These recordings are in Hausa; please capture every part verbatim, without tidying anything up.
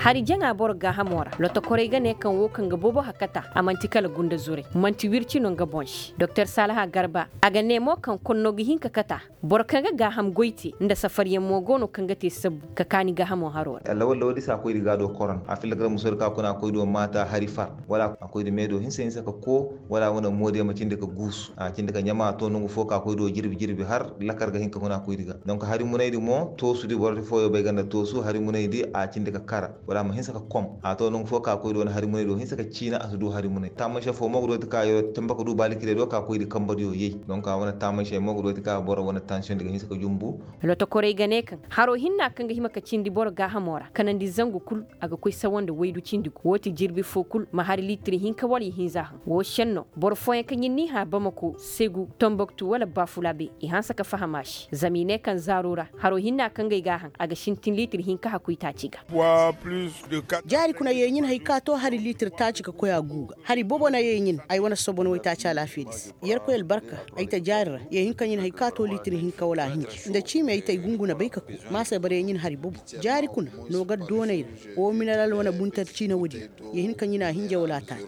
hari janga bor ga hamora loto kore ga ne kan wo kan ga bobo hakata amanti kala gunda zure manti wirci non ga bonshi Doctor Salaha Garba aga ne mo kan konno gi hinka kata bor kan ga ga ham goiti inda safar yammo gono kan ga te sabu ka kani ga hamo haro lawal lawdi sa koy riga do koran a fil gra musor ka kuna koy do mata harifa wala akoy do medo hinsa hinsa ka ko wala wona mode ma cinde ka gus a cinde ka nyama to nungu fo ka koy do jirbi jirbi har lakar ga hinka kuna koy riga donc hari munaydi mo to sudi borti fo yo be ganda to su hari munaydi a cinde ka kara wala ma hinsa ka kom a to nungu fo ka koy do hari munaydo hinsa ka cina asudu hari munay tamasha fo mo do ka yo tamba ko du balikire do ka koy di kambado yo yi donc a wona tamasha mo do ka boro wona tension diga hinsa ka jumbu loto kore gane kan haro hinna kan ga himaka cindi bor ga hamora kanan di zangu kul aga koy sawanda waydu cindi ko woti jirbi fo kul ma hari litri hinka wali hinza wo shenno bor fo en kan yinni ha bamako segu tomboktu wala bafulabe i hansa ka fahamashi zamine kan zarura haro hinna kan ga gahan aga shintin litri hinka ha kuita ciga jari kuna yenyin hay ka to hari litri ta cika koya guga hari bobo na yenyin ai wana sobon wai ta cha lafiyis yar ko barka ai ta jarira yenyin kan yin hay ka to litri hinka wala hinki da ci mai tai gunguna bai ka ku masa bare yenyin hari bobo jari kuna no ga donai o mineral wana buntar ci na wudi yenyin kan yana hinja wala ta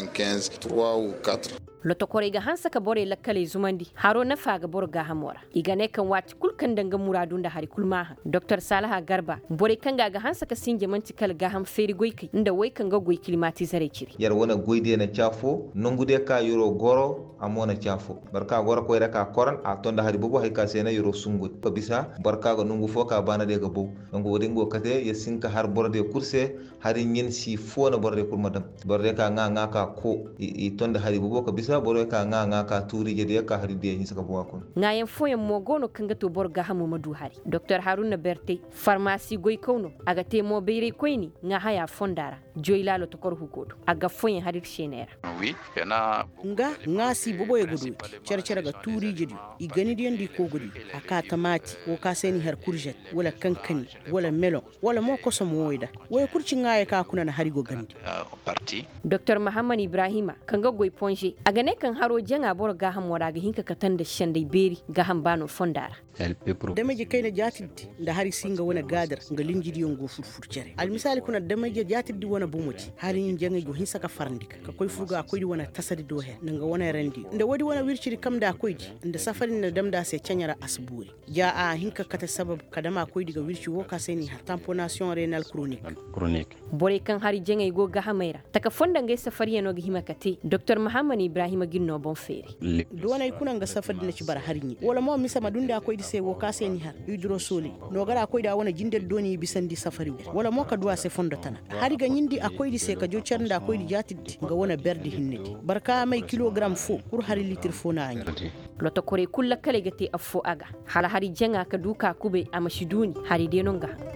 loto kore ga hansa ka bore lakkale zumandi haro na faga bor ga hamora igane kan wati kulkan danga muradun da hari kulmaha Doctor Salaha Garba bore kan ga hansa ka sinje mantikal ga ham feri goykai inda wai kan ga goy kilimati zare ciri yar wona goyde na chafo nongude ka yoro goro amona chafo barka goro ko reka koran a tonda hari bobo hay ka sena yoro sungu ko bisa barka ga nungu foka bana de ga bo nongu wodi ngo kate ya sinka har borde kurse hari nyin si fona borde kurmadam borde ka nga nga ka ko i tonda hari bobo ko bisa boro ka nga nga ka turi je ka hari de ni saka bo kon ngayen foyen mo gono kanga to bor ga hamu madu hari Doctor Haruna Berte pharmacie goy kono aga te mo beere koyni nga haya fondara joyla lo to kor hugodo aga foyen hari shenera oui yana nga nga si bobo e gudu cercere ga turi je i gani den di ko gudu aka tamati o ka seni har courgette wala kankani wala melon wala mo ko som woyda way kurci ngaye ka kuna na hari go gandi parti Doctor Muhammad Ibrahima kanga goy ponje aga ne kan haro janga bor ga ham wada ga hinka katan da shande beri ga ham bano fondara damaje kayna jatiddi da hari singa wona gadar nga linjidi yon go furfurcere al misali kuna damaje jatiddi wona bumuti hari yin janga go hinsa ka farndika ka koy fuga koy wona tasadi do he nga wona rendi nda wodi wona wirciri kam da koydi nda safarin na damda se chanyara asburi ja a hinka kata sabab kadama koydi ga wirci wo ka seni ha tamponation renal chronique chronique bore kan hari janga go ga hamaira taka fonda ngai safari no ga himakate Doctor Muhammad Ibrahima ginno bon feri do wona kuna nga safari na ci bar harinyi wala mo misa madunda koydi se wo ka seni har hydrosoli no gara koyda wona jindel doni bisandi safari wala mo ka duwa se fondo tana hari ga nyindi akoydi se ka jo cernda koydi jatiddi nga wona berdi hinneti barka mai kilogram fo pour hari litre fo na anyi loto kore kulla kale gate afo aga hala hari janga ka duka kube amashiduni hari denonga